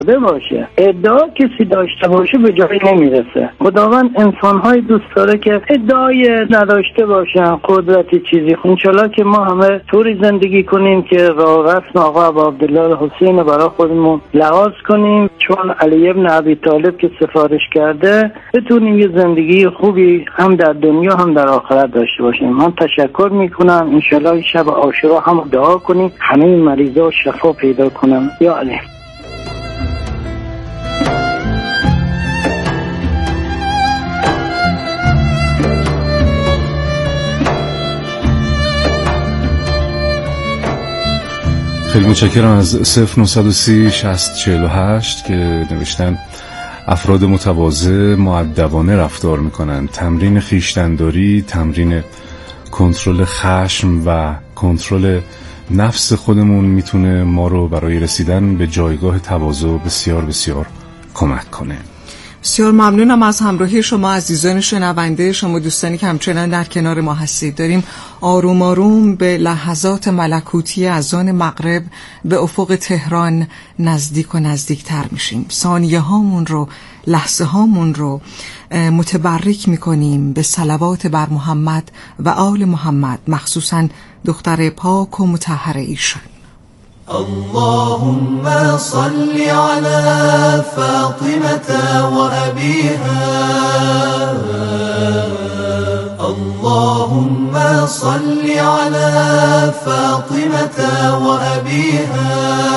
باشه. ادعا کسی داشته باشه به جایی نمیرسه. خداوند انسان‌های دوست داره که ادعای نداشته باشن قدرت چیزی. انشالله که ما همه طوری زندگی کنیم که راه رسم آقا ابو عبدالله حسین برای خودمون لحاظ کنیم، چون علی ابن ابی طالب که سفارش کرده بتونیم یه زندگی خوبی هم در دنیا هم در آخرت داشته باشیم. من تشکر میکنم. انشالله شب عاشورا هم دعا کنیم همه مریضا شفا پیدا کنم. یا علی. خیلی متشکرم از 0930 60 48 که نوشتن افراد متواضع مؤدبانه رفتار میکنن. تمرین خویشتن‌داری، تمرین کنترل خشم و کنترل نفس خودمون میتونه ما رو برای رسیدن به جایگاه تواضع بسیار بسیار کمک کنه. بسیار ممنونم از همراهی شما عزیزان شنونده، شما دوستانی که همچنان در کنار ما هستید. داریم آروم آروم به لحظات ملکوتی اذان مغرب به افق تهران نزدیک و نزدیکتر میشیم. ثانیه هامون رو، لحظه هامون رو متبرک میکنیم به صلوات بر محمد و آل محمد، مخصوصا دختر پاک و مطهر ایشان. اللهم صل على فاطمة وأبيها اللهم صل على فاطمة وأبيها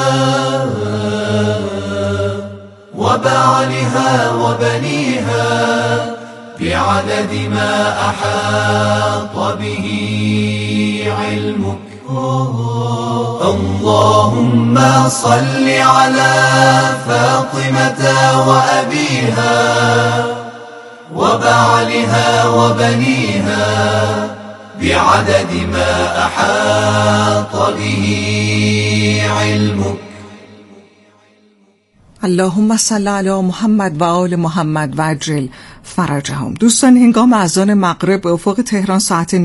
وبعلها وبنيها بعدد ما أحاط به علمك اللهم صل على فاطمة وأبيها وبعلها وبنيها بعدد ما أحاط به علمك اللهم صل علی محمد و آل محمد و عجل فرجهم. دوستان، هنگام اذان مغرب به افق تهران ساعت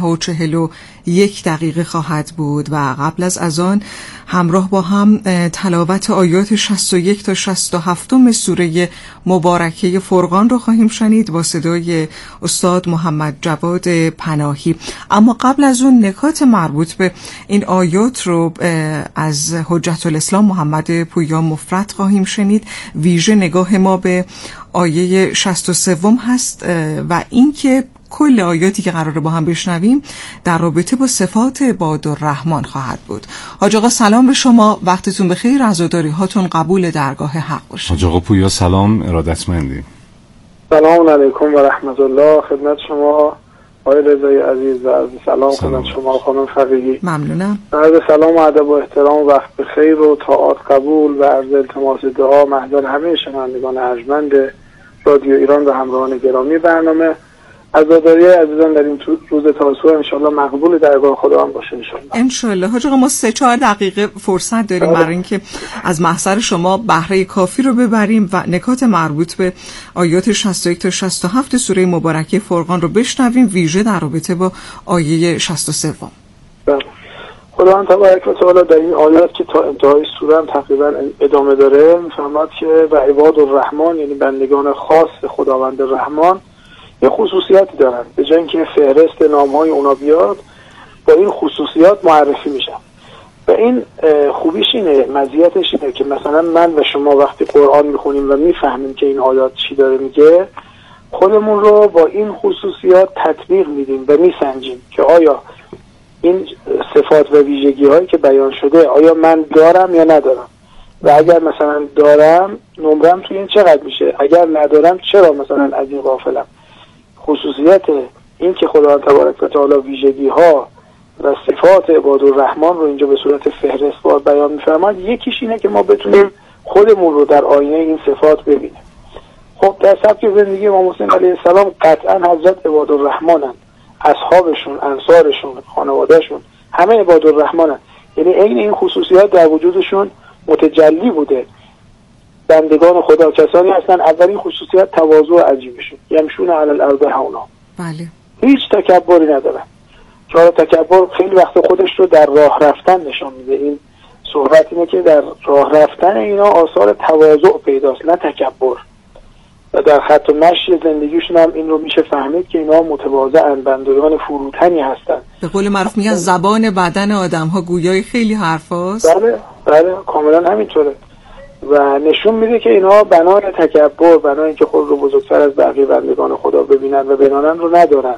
19:41 خواهد بود و قبل از اذان همراه با هم تلاوت آیات 61 تا 67 سوره مبارکه فرقان رو خواهیم شنید با صدای استاد محمد جواد پناهی. اما قبل از اون نکات مربوط به این آیات رو از حجت الاسلام محمد پویا مفرد خواهیم شنید. ویژه نگاه ما به آیه 63 هست و اینکه کل آیاتی که قراره با هم بشنویم در رابطه با صفات عبادالرحمن خواهد بود. حاج آقا سلام به شما، وقتتون بخیر، عزاداری هاتون قبول درگاه حق باشه. حاج آقا پویا سلام، ارادتمندیم. سلام علیکم و رحمت الله. خدمت شما آقای رضای عزیز و عرض سلام خدمت شما خانم فقیهی. ممنونم. عرض سلام و ادب و احترام، وقت بخیر و طاعات قبول و عرض التماس دعا محضر همه شنوندگان ارجمند رادیو ایران و همراهان گرامی برنامه. عزاداری عزیزان در این روز تاسوعا انشالله مقبول درگاه خداوند باشه انشالله. حاج آقا ما 3-4 دقیقه فرصت داریم برای اینکه از محضر شما بهره کافی رو ببریم و نکات مربوط به آیات 61 تا 67 سوره مبارکه فرقان رو بشنویم، ویژه در رابطه با آیه 63. خداوند تبارک و تعالی در این آیات که تا انتهای سوره هم تقریبا ادامه داره میفرماد که و عباد الرحمن، یعنی بندگان خاص خداوند رحمان، یه خصوصیاتی دارن. به جای اینکه فهرست نام‌های اونا بیاد، با این خصوصیات معرفی میشن. و این خوبیش اینه، مزیتش اینه که مثلا من و شما وقتی قرآن میخونیم و میفهمیم که این آیات چی داره میگه، خودمون رو با این خصوصیات تطبیق میدیم و میسنجیم که آیا این صفات و ویژگی هایی که بیان شده آیا من دارم یا ندارم، و اگر مثلا دارم نمرم توی این چقدر میشه، اگر ندارم چرا مثلا از این غافلم. خصوصیت این که خداوند تبارک و تعالی ویژگی ها و صفات عبادالرحمن رو اینجا به صورت فهرستوار بیان می‌فرماد، یکیش اینه که ما بتونیم خودمون رو در آینه این صفات ببینیم. خب در سبک زندگی امام حسین علیه السلام قطعا حضرت عبادالرحمنن، اصحابشون، انصارشون، خانوادهشون همه عبادالرحمنن، یعنی عین این خصوصیات در وجودشون متجلی بوده. بندگان خدا کسانی هستن اولین خصوصیت تواضع عجیبشون، یمشون علی الارض هونا، بله، هیچ تکبری ندارن. چرا تکبر خیلی وقت خودش رو در راه رفتن نشان میده. این صحبت اینه که در راه رفتن اینا آثار تواضع پیداست، نه تکبر. و در خط و مشی زندگیشون هم این رو میشه فهمید که اینا متواضعن، بندگان فروتنی هستن. به قول معروف میگن زبان بدن آدم ها گویای خیلی حرف هاست. بله کاملا همینطوره و نشون میده که اینا بنای تکبر، بنای اینکه خود رو بزرگتر از بقیه بندگان خدا ببینن و بدانن رو ندارن.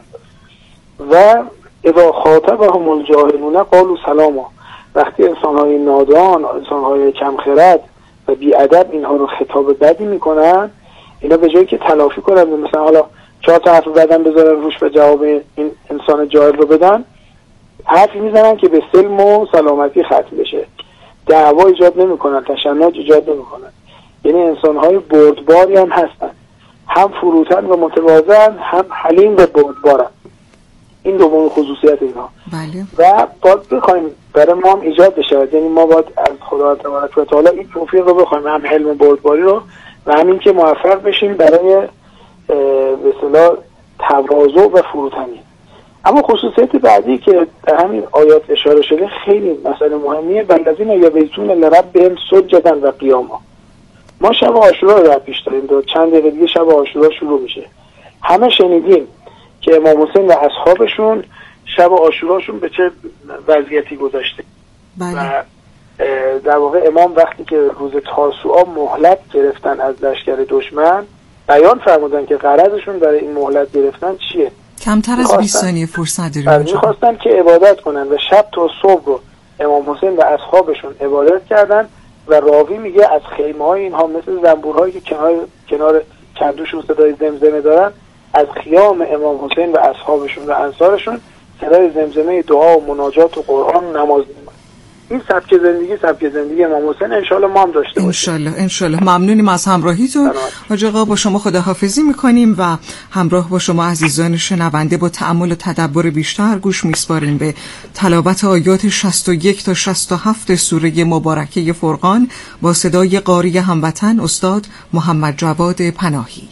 و اذا خاطبهم الجاهلون قالوا سلاما، وقتی انسان‌های نادان، انسان‌های کم خرد و بی‌ادب اینها رو خطاب بدی میکنن، اینا به جایی که تلافی کنن مثلا حالا 4 تا حرف بدن بذارن روش و جواب این انسان جاهل رو بدن، حرفی میزنن که به سلم و سلامتی ختم بشه، دعوا ایجاد نمیکنن، تشنج ایجاد نمیکنن. یعنی انسان‌های بردباری هم هستن، هم فروتن و متواضعن، هم حلیم و بردبارن. این دومین خصوصیت اینا. بله. و باید بخوایم برای ما هم ایجاد بشه، یعنی ما باید از خدا تبارک و تعالی این توفیق رو بخوایم، هم حلم و بردباری رو و همین که موفق بشیم برای به اصطلاح تواضع و فروتنی. اما خصوصیت بعدی که در همین آیات اشاره شده خیلی مسئله مهمیه، والذین یبیتون لربهم سجدا و قیاما. ما شب عاشورا رو پیش داریم، چند دقیقه دیگه شب عاشورا شروع میشه. همه شنیدیم که امام حسین و اصحابشون شب عاشوراشون به چه وضعیتی گذشته. بله. و در واقع امام وقتی که روز تاسوعا مهلت گرفتن از لشکر دشمن، بیان فرمودن که غرضشون برای این مهلت گرفتن چیه؟ کمتر از 20 ثانیه فرصت داریم. می‌خواستن که عبادت کنن و شب تا صبح رو امام حسین و اصحابشون عبادت کردن و راوی میگه از خیمه‌های اینها مثل زنبورهایی که کنار کندوشون صدای زمزمه دارن، از خیام امام حسین و اصحابشون و انصارشون صدای زمزمه دعا و مناجات و قرآن و نماز میاد. این سبک زندگی امام حسین انشالله ما هم داشته باشیم. انشالله. ممنونیم از همراهیتون. حاج آقا با شما خداحافظی میکنیم و همراه با شما عزیزان شنونده با تأمل و تدبر بیشتر گوش میسپاریم به تلاوت آیات 61 تا 67 سوره مبارکه فرقان با صدای قاری هموطن استاد محمد جواد پناهی.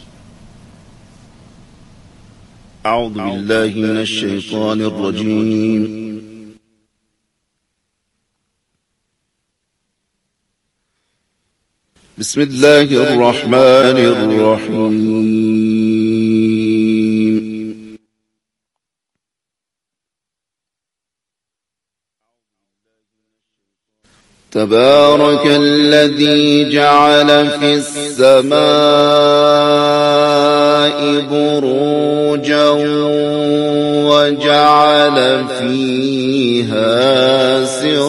اعوذ بالله من الشیطان الرجیم. بسم الله الرحمن الرحیم. تبارك الذي جعل في السماء بروجا وجعل فيها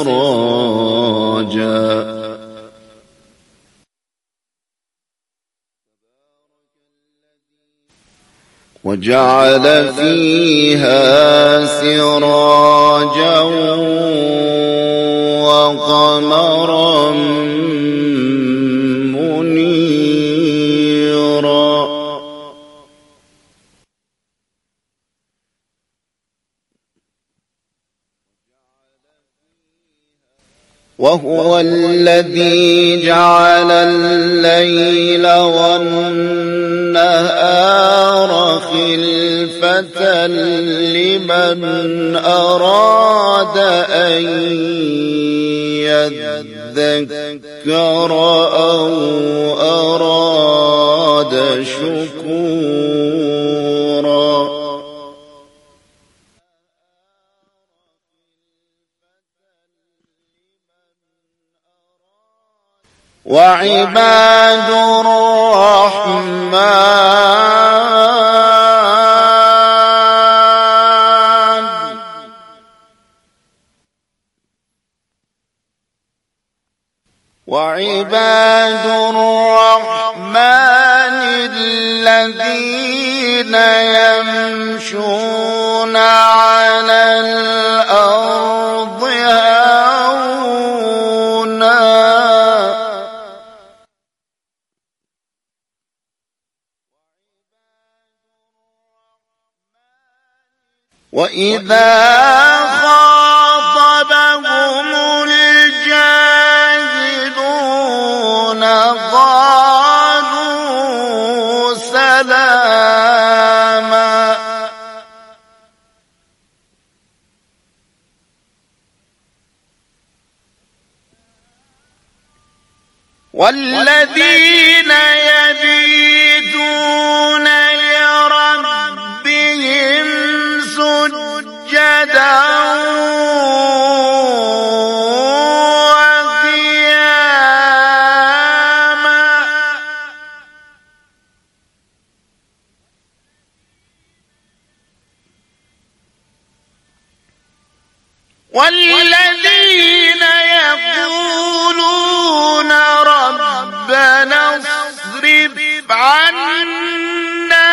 سراجا وجعل فيها سراجا وقمرا منيرا وهو الذي جعل الليل والنهار خلفة لمن أراد أن يذكر أو أراد شكورا وعباد الرحمن الذين يمشون على الأرض هونا وإذا خاطبهم الجاهلون قالوا سلاما والذين يبيتون لربهم سجدا وقياما والذين يقولون ربنا اصرف عنا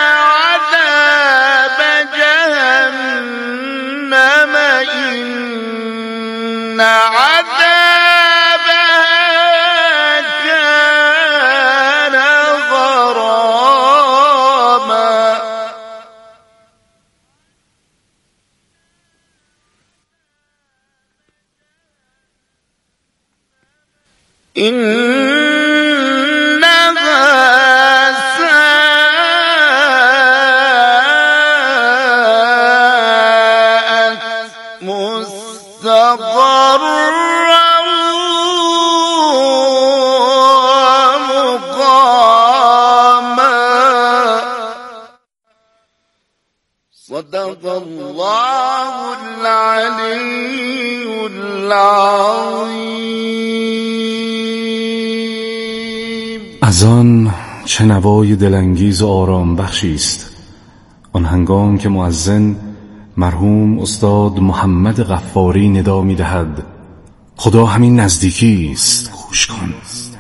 عذاب جهنم إن عذابها كان غراما إنها ساءت مستقرا ومقاما صدق الله العلي العظيم. از آن چه نوای دلانگیز و آرام بخشی است آن هنگام که مؤذن مرحوم استاد محمد غفاری ندا می‌دهد خدا همین نزدیکی است، گوش کن.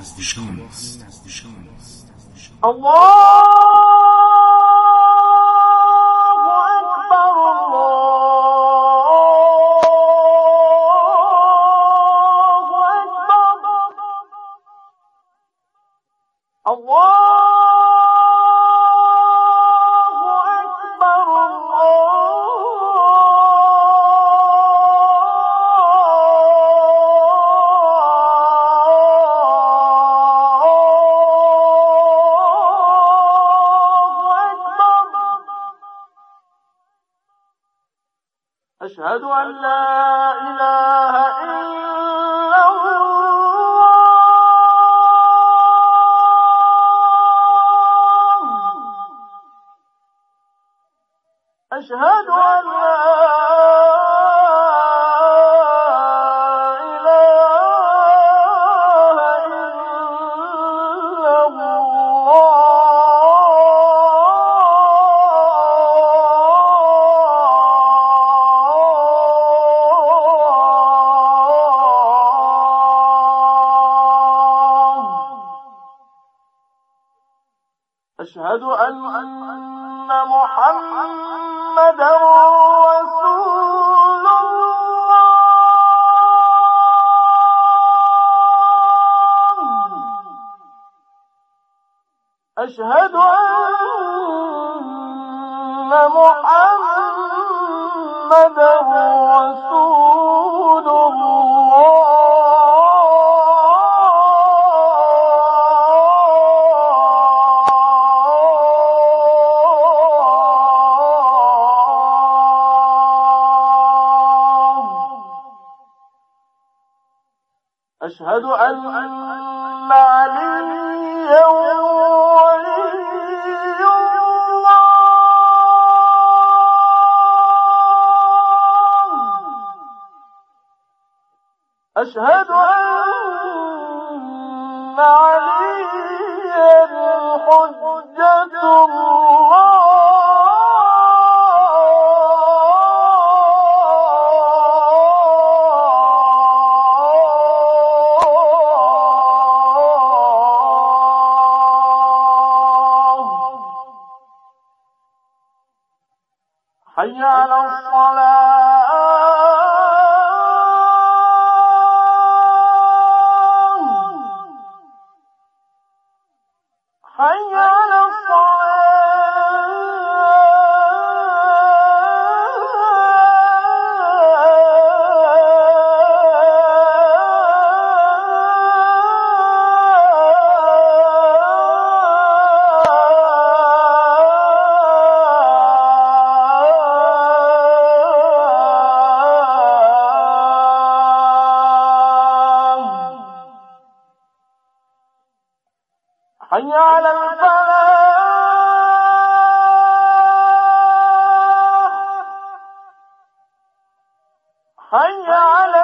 أشهد أن لا إله إلا الله أشهد أن لا أشهد أن محمدا رسول الله أشهد أن محمدا رسول الله أشهد أن عليا ولي الله أشهد أن عليا حجة الله حي على الصلاة حي على حي على الفلاح حي على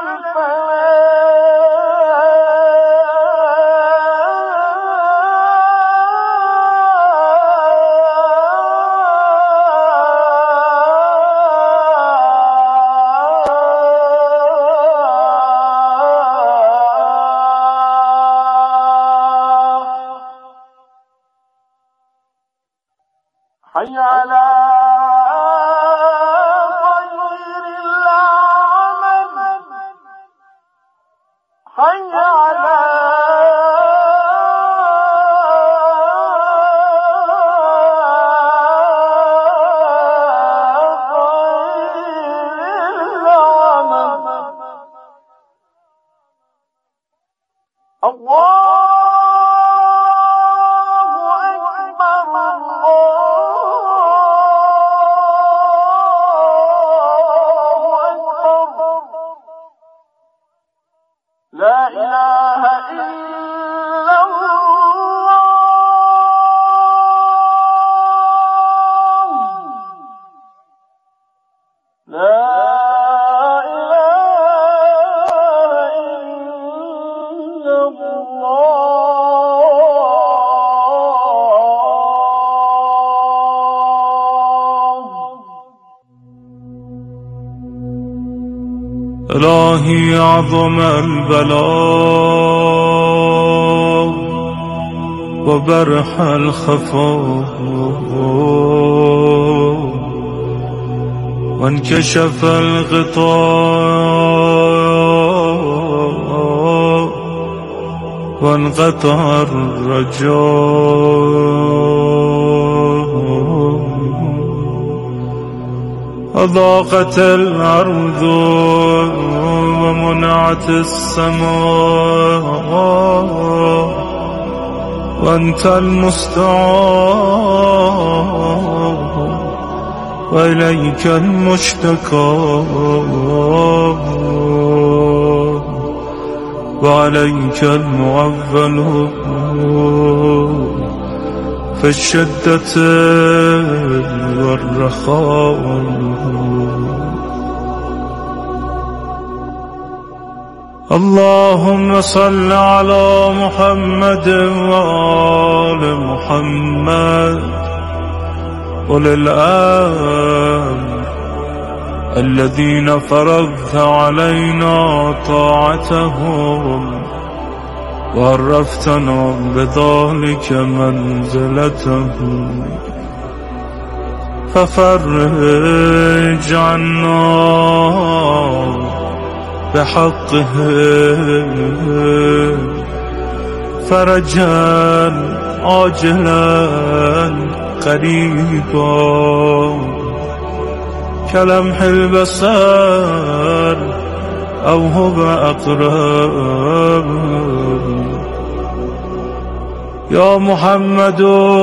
حي على خير العمل حي على خير العمل الله لا إله إلا الله لا إله إلا الله. إلهي عظم البلاء وبرح الخفاء وانكشف الغطاء وانقطع الرجاء وضاقت الأرض ومنعت السماء وأنت المستعان وإليك المشتكى وعليك المعول في الشدة والرخاء. اللهم صل على محمد وآل محمد أولي الأمر الذين فرضت علينا طاعتهم وعرفتنا بذلك منزلتهم ففرج عنا بحقهم فرجا عاجلا قريبا كلمح البصر أو هو أقرب. يا محمد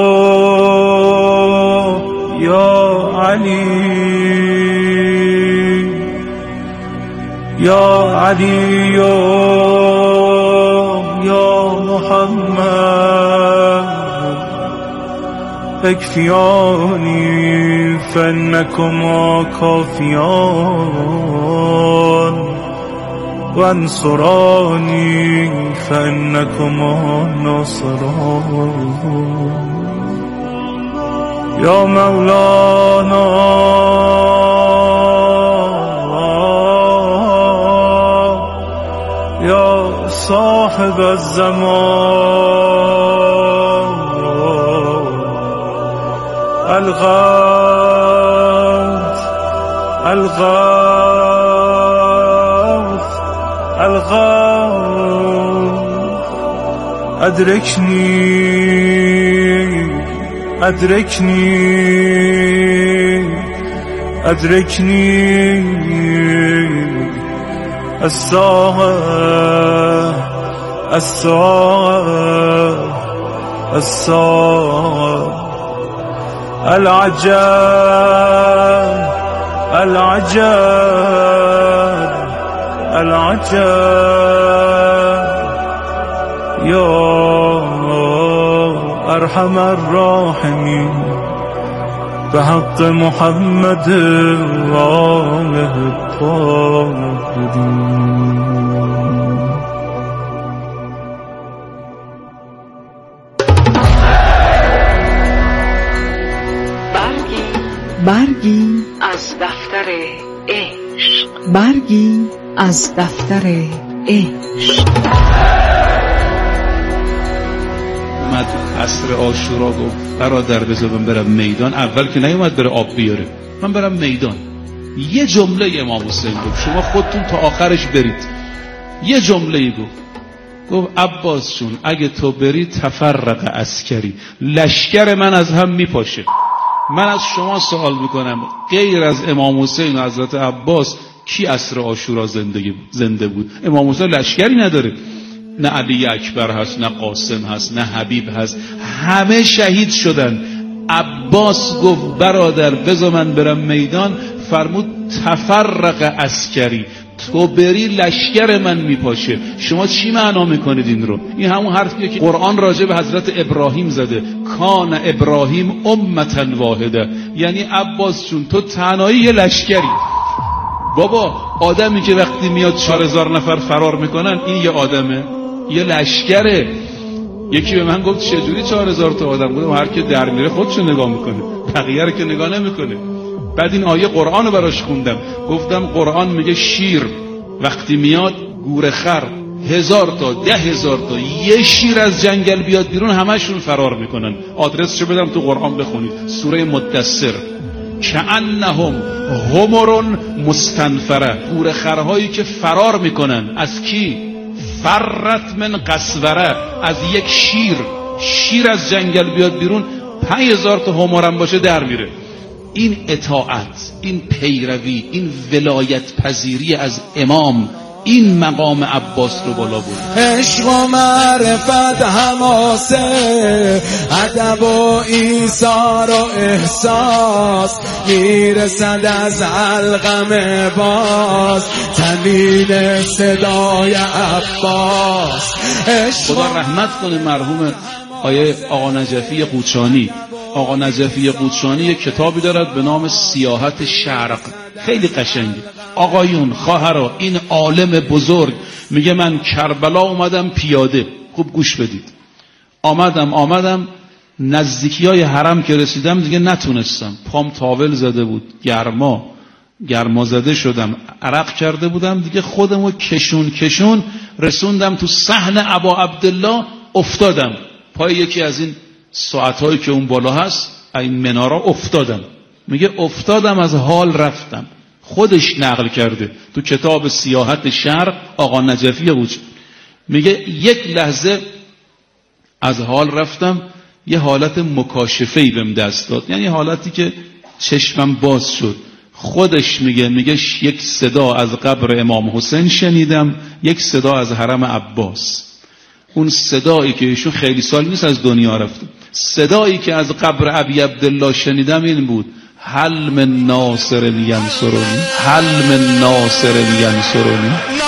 يا علي يا علي يا محمد اكفياني فإنكما كافيان وانصراني فإنكما ناصران. يا مولانا يا صاحب الزمان الغوث الغوث الغوث أدركني أدركني أدركني الساعة الساعة الساعة العجاب العجاب العجاب. يا ارحم الراحمین به حق محمد و آله الطاهرین. برگی از دفتر عشق، برگی از دفتر عشق. اومد عصر عاشورا گفت برادر بذار من برم میدان. اول که نیومد بره آب بیاره، من برم میدان. یه جمله امام حسین گفت شما خودتون تا آخرش برید. یه جمله گفت عباس جون اگه تو بری تفرق عسکری، لشکر من از هم میپاشه. من از شما سوال میکنم غیر از امام حسین و حضرت عباس کی عصر عاشورا زنده بود؟ امام حسین لشکری نداره، نه علی اکبر هست، نه قاسم هست، نه حبیب هست، همه شهید شدن. عباس گفت برادر بذار من برم میدان، فرمود تفرق عسکری، تو بری لشکر من میپاشه. شما چی معنا میکنید این رو؟ این همون حرفیه که قرآن راجع به حضرت ابراهیم زده، کان ابراهیم امتا واحده. یعنی عباس جون تو تنهایی یه لشکری. بابا آدمی که وقتی میاد 4000 نفر فرار میکنن، این یه آدمه؟ یه لشکره. یکی به من گفت چجوری 4000 تا آدم؟ گفتم هر که در میره خودشو نگاه میکنه، بقیه رو که نگاه نمیکنه. بعد این آیه قرآن رو براش خوندم، گفتم قرآن میگه شیر وقتی میاد گورخر 1000 تا 10,000 تا یه شیر از جنگل بیاد بیرون همشون فرار میکنن. آدرسشو بدم تو قرآن بخونید، سوره مدثر. کأنهم حمر مستنفره، گورخرهایی که فرار میکنن از کی؟ فرت من قسوره، از یک شیر از جنگل بیاد بیرون 5000 تا حمرم باشه در میره. این اطاعت، این پیروی، این ولایت پذیری از امام، این مقام عباس رو بالا برد. عشق و معرفت حماسه، ادب و ایثار و احساس، میرسد از علقم باز تنین صدای عباس. خدا رحمت کنه مرحوم آقا نجفی قوچانی. آقا نجفی قوچانی یک کتابی دارد به نام سیاحت شرق، خیلی قشنگه. آقایون خواهرا، این عالم بزرگ میگه من کربلا اومدم پیاده. خوب گوش بدید. آمدم نزدیکی های حرم که رسیدم دیگه نتونستم، پام تاول زده بود، گرما زده شدم، عرق کرده بودم دیگه، خودمو کشون رسوندم تو صحن ابا عبدالله، افتادم پای یکی از این ساعتهایی که اون بالا هست، این منارا افتادم. میگه افتادم از حال رفتم. خودش نقل کرده تو کتاب سیاحت شرق آقا نجفی قوچ. میگه یک لحظه از حال رفتم، یه حالت مکاشفه‌ای بهم دست داد، یعنی حالتی که چشمم باز شد. خودش میگه یک صدا از قبر امام حسین شنیدم، یک صدا از حرم عباس. اون صدایی که ایشون خیلی سال نیست از دنیا رفته، صدایی که از قبر ابی عبدالله شنیدم این بود: هل من ناصر ینصرنی، هل من ناصر ینصرنی.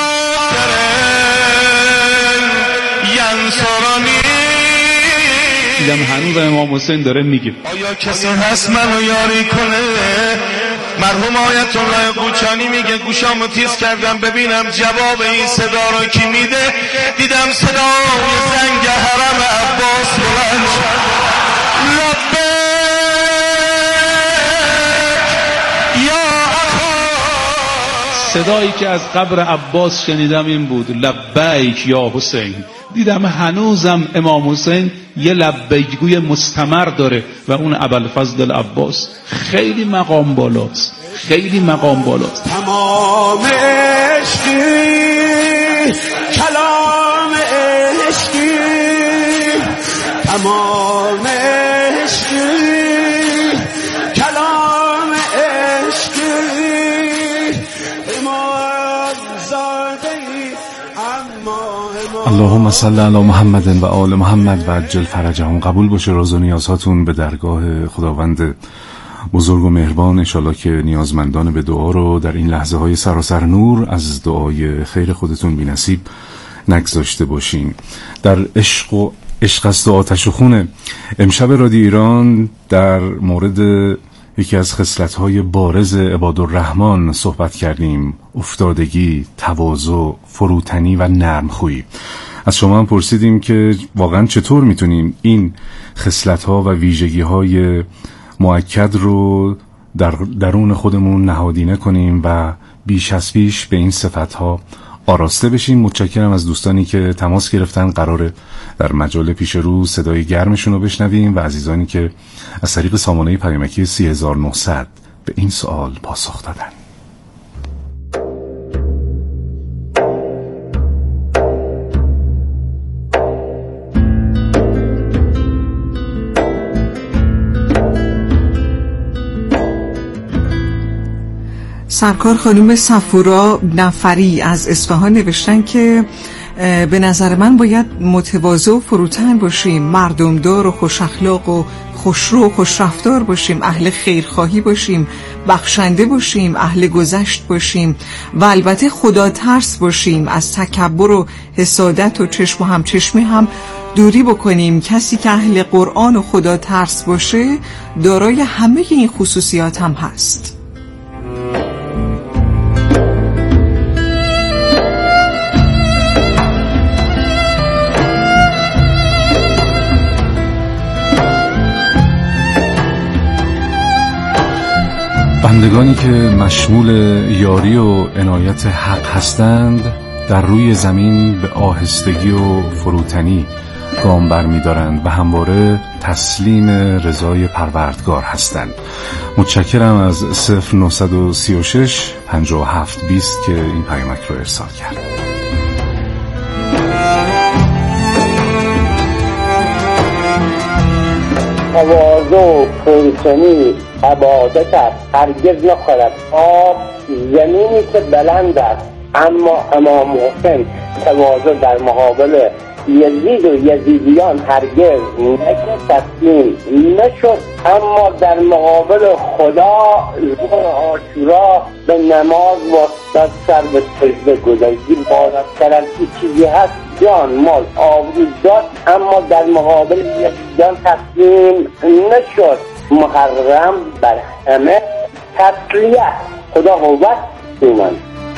دیدم هنوز امام حسین داره میگه. آیا کسی هست منو یاری کنه؟ مرحوم آیت الله قوچانی میگه گوشامو تیز کردم ببینم جواب این صدا رو کی میده. دیدم صدای زنگ حرم عباس بلند شد. صدایی که از قبر عباس شنیدم این بود: لبیک یا حسین. دیدم هنوزم امام حسین یه لبیکگوی مستمر داره و اون ابوالفضل العباس. خیلی مقام بالاست، خیلی مقام بالاست. تمام عشقی، کلام عشقی، تمام عشقی، کلام عشقی، اللهم صل علی محمد و آل محمد و عجل فرجهم. قبول باشه راز و نیازهاتون به درگاه خداوند بزرگ و مهربان. انشالله که نیازمندان به دعا رو در این لحظه های سراسر نور از دعای خیر خودتون بی نصیب نگذاشته باشین. در عشق و عشق است و آتش و خونه. امشب رادیو ایران در مورد یکی از خصلت‌های بارز عبادالرحمن صحبت کردیم: افتادگی، تواضع، فروتنی و نرمخویی. از شما هم پرسیدیم که واقعا چطور میتونیم این خصلت‌ها و ویژگی‌های مؤکد رو در درون خودمون نهادینه کنیم و بیش از پیش به این صفت‌ها آراسته بشیم. متشکرم از دوستانی که تماس گرفتن. قراره در مجال پیش رو صدای گرمشون رو بشنویم و عزیزانی که از طریق سامانه پیامکی 3900 به این سوال پاسخ دادن. سرکار خانم صفورا نفری از اصفهان نوشتن که به نظر من باید متواضع و فروتن باشیم، مردمدار و خوش اخلاق و خوشرو و خوشرفتار باشیم، اهل خیرخواهی باشیم، بخشنده باشیم، اهل گذشت باشیم و البته خدا ترس باشیم. از تکبر و حسادت و چشم و همچشمی هم دوری بکنیم. کسی که اهل قرآن و خدا ترس باشه دارای همه این خصوصیات هم هست. بندگانی که مشمول یاری و عنایت حق هستند در روی زمین به آهستگی و فروتنی گام برمی‌دارند و همواره تسلیم رضای پروردگار هستند. متشکرم از 0936 57 20 که این پیامک رو ارسال کرد. تواضع و فروتنی عبادت است، هرگز نخورد آب زمینی که بلند است. اما امام حسین تواضع در مقابل یزید و یزیدیان هرگز تسلیم نشد، اما در مقابل خدا روز عاشورا به نماز واسطاد، سر به سجده گذاشت. بالاتر از این چیزی هست؟ جان، مال، آبرو داد، اما در مقابل یزیدیان تسلیم نشد. محرم بر همه تسلیه. خدا قوت ایمان.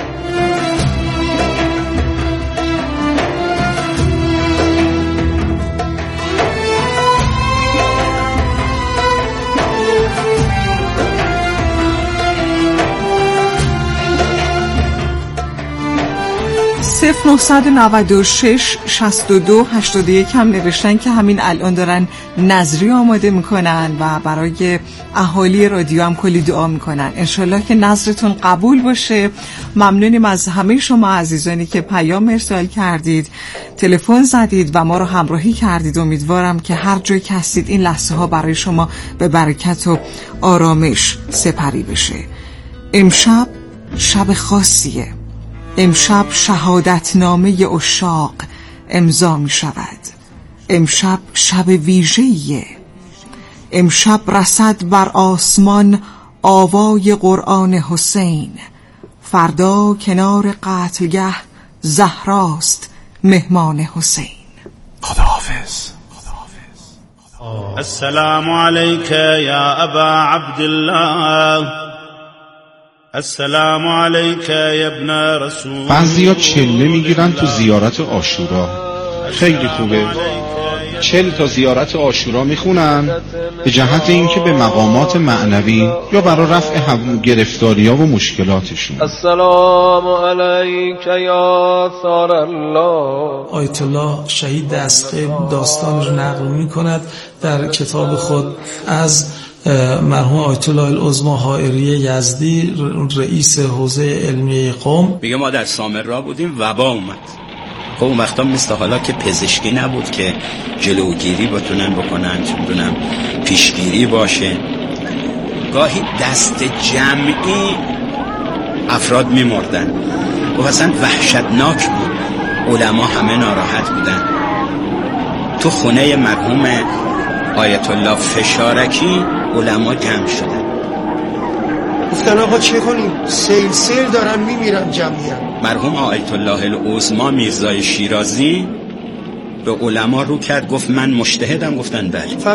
صفر 996 62 81 هم نوشتن که همین الان دارن نظری آماده میکنن و برای اهالی رادیو هم کلی دعا میکنن. انشالله که نظرتون قبول باشه. ممنونیم از همه شما عزیزانی که پیام ارسال کردید، تلفن زدید و ما رو همراهی کردید. امیدوارم که هر جای که هستید این لحظه ها برای شما به برکت و آرامش سپری بشه. امشب شب خاصیه. امشب شهادتنامه عشاق امضا می شود. امشب شب ویژه‌ایه. امشب رسد بر آسمان آوای قرآن حسین. فردا کنار قتلگه زهراست مهمان حسین. خداحافظ. السلام عليك يا أبا عبد الله، السلام عليك يا ابن رسول. بعضیا چله میگیرن تو زیارت عاشورا. خیلی خوبه. 40 تا زیارت عاشورا میخونن به جهت اینکه به مقامات معنوی یا برای رفع گرفتاری‌ها و مشکلاتشون. السلام علیک یا ثار الله. آیت الله شهید دستقیب داستان رو نقل می‌کند در کتاب خود از مرحوم آیت الله العظمی حائری یزدی، رئیس حوزه علمیه قم. میگه ما در سامرا بودیم، وبا اومد. خب اون وقتا مثل حالا که پزشکی نبود که جلوگیری بتونن بکنن، چه میدونم پیشگیری باشه. گاهی دست جمعی افراد میمردن و اصلا وحشتناک بود. علما همه ناراحت بودن. تو خونه مرحوم آیت الله فشارکی علما جمع شدن، گفتن آقا چه کنیم؟ سیل دارن میمیرن جمعیت. مرحوم آیت الله العظمی میرزای شیرازی به علما رو کرد، گفت من مجتهدم، گفتن بله.